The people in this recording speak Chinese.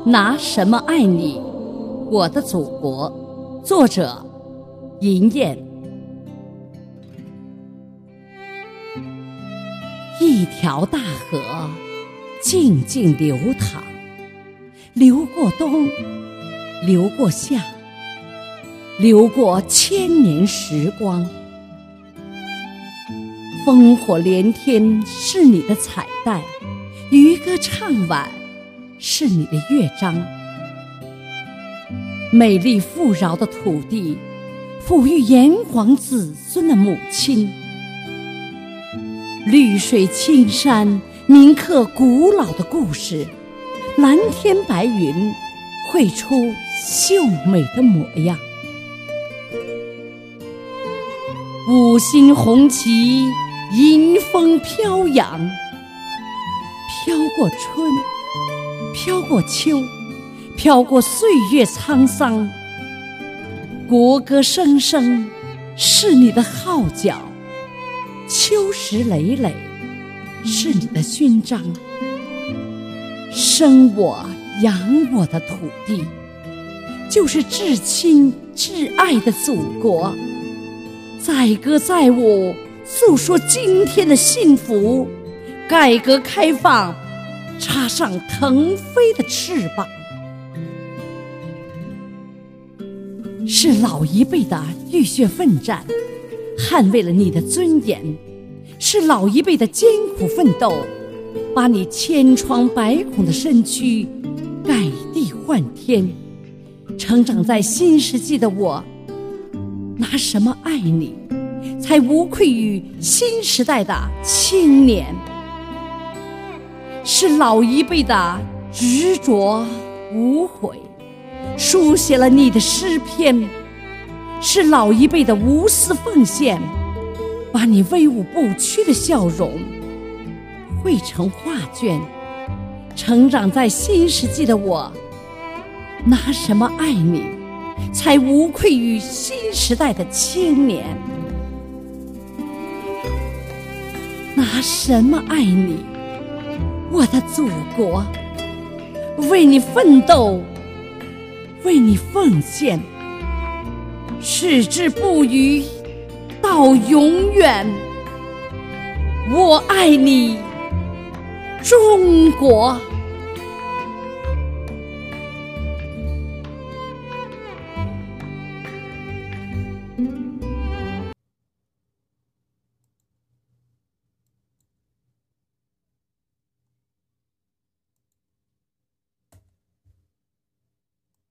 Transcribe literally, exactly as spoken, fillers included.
拿什么爱你，我的祖国。作者银燕。一条大河静静流淌，流过冬，流过夏，流过千年时光。烽火连天是你的彩带，渔歌唱晚是你的乐章。美丽富饶的土地，抚育炎黄子孙的母亲。绿水青山铭刻古老的故事，蓝天白云绘出秀美的模样。五星红旗迎风飘扬，飘过春，飘过秋，飘过岁月沧桑。国歌声声是你的号角，秋实累累是你的勋章。生我养我的土地，就是至亲至爱的祖国。载歌载舞诉说今天的幸福，改革开放插上腾飞的翅膀。是老一辈的浴血奋战，捍卫了你的尊严；是老一辈的艰苦奋斗，把你千疮百孔的身躯改地换天。成长在新世纪的我，拿什么爱你，才无愧于新时代的青年？是老一辈的执着无悔，书写了你的诗篇；是老一辈的无私奉献，把你威武不屈的笑容绘成画卷。成长在新世纪的我，拿什么爱你，才无愧于新时代的青年？拿什么爱你，我的祖国？为你奋斗，为你奉献，矢志不渝到永远。我爱你，中国。